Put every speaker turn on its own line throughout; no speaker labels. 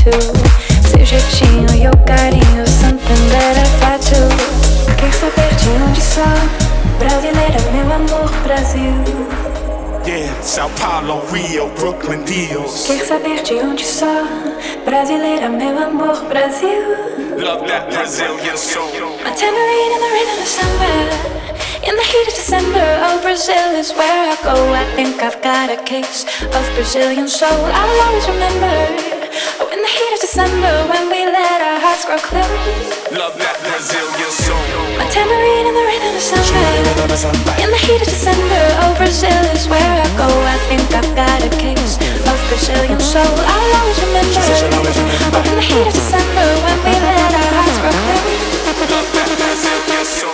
too. Seu jeitinho e o carinho, something that I fight to. Quer saber de onde sou? Brasileira, meu amor, Brasil.
Yeah, Sao Paulo, Rio, Brooklyn, Deals.
Quer saber de onde sou? Brasileira, meu amor, Brasil.
Love that Brazilian soul.
My tambourine in the rhythm of summer. In the heat of December, oh, Brazil is where I go. I think I've got a case of Brazilian soul. I'll always remember. Oh, in the heat of December, when we let our hearts grow close.
Love that Brazilian soul.
My tambourine in the rhythm of summer. In the heat of December, oh, Brazil is where I go. I think I've got a case of Brazilian soul. I'll always remember. Oh, in the heat of December, when we let our hearts grow close.
Love that Brazilian soul.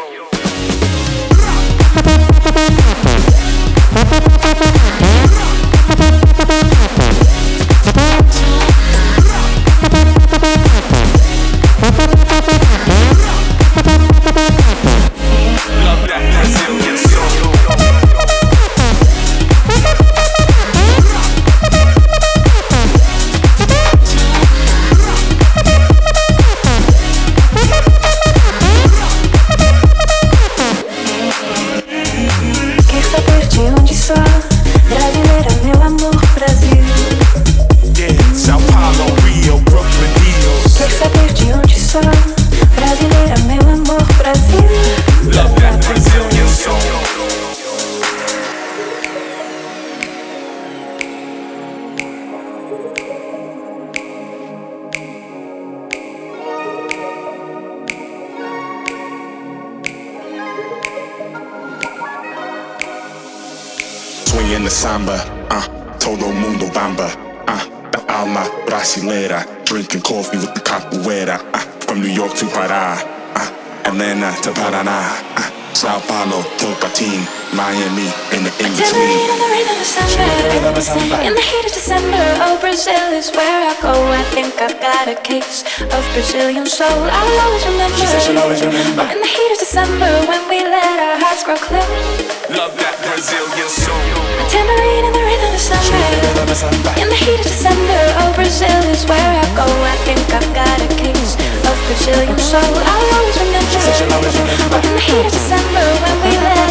Swinging the samba, todo mundo bamba, da alma brasileira, drinking coffee with the capoeira, from New York to Pará, Atlanta to Paraná, Sao Paulo, Tocantins, Miami, and the in-between.
In the rhythm of summer, in the heat of December, oh, Brazil is where I go. I think I've got a case of Brazilian soul. I'll always remember. Oh, in the heat of December, when we let our hearts grow close.
Love that Brazilian soul.
A tambourine in the rhythm of summer. In the heat of December, oh, Brazil is where I go. I think I've got a case of Brazilian soul. I'll always remember. Oh, in the heat of December, when we let